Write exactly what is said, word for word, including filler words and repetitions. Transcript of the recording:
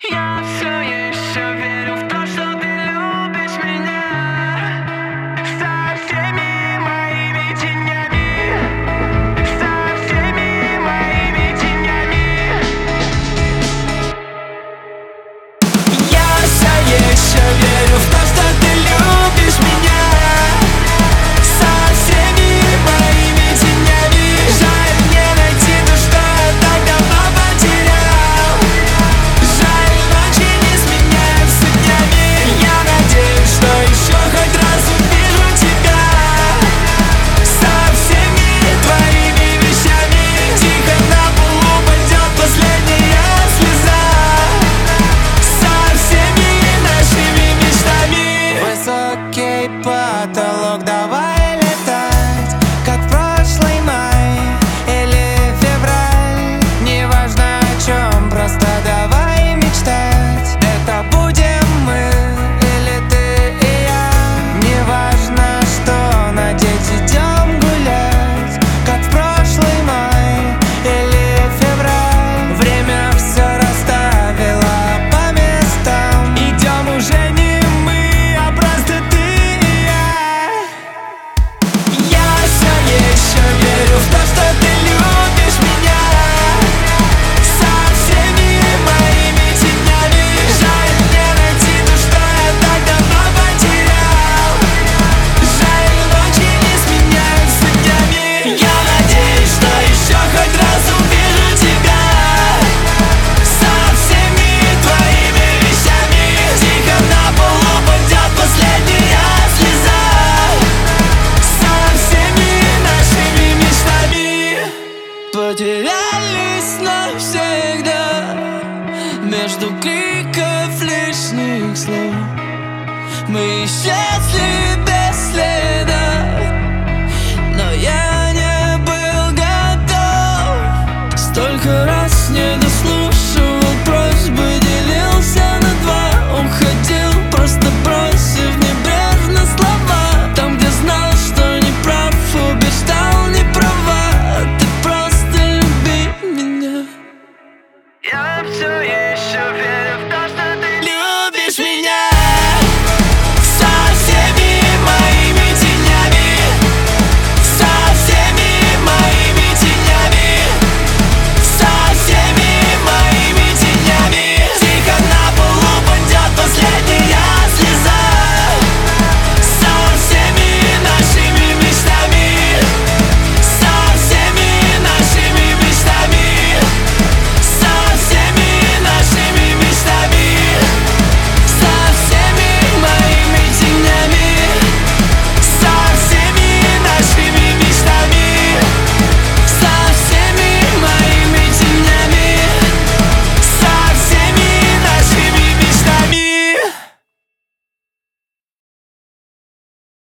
Я все еще верю в то, что ты любишь меня. Со всеми моими тенями, со всеми моими тенями. Я все еще верю в то, что ты любишь меня. Со всеми моими тенями. Жаль, не найти то, что я так давно потерял. Жаль, ночи не сменяются днями. Я надеюсь, что еще хоть раз увижу тебя. Со всеми твоими вещами. Тихо на полу пойдет последняя слеза. Со всеми нашими мечтами. Высокий потолок, давай летать, как в прошлый май или февраль. Неважно о чем, просто давай мечтать. Это будем мы или ты и я. Неважно что надеть, идем гулять, как в прошлый май или февраль. Время все расставило по местам. Идем уже не мы, а просто ты и я. Я все еще верю в то, что ты любишь меня. Со всеми моими тенями. Жаль, не найти то, что я так давно потерял. Жаль, ночи не сменяются днями. Я надеюсь, что еще хоть раз увижу тебя. Со всеми твоими вещами. Тихо на полу пойдет последняя слеза. Со всеми нашими мечтами. Потерялись навсегда между криков лишних слов. Мы исчезли без следа, но я не был готов. Столько раз не дослушивал просьбы, делился на два, уходил, просто бросив небрежно слова. Там, где знал, что не прав, убеждал не права. Ты просто люби меня. Я все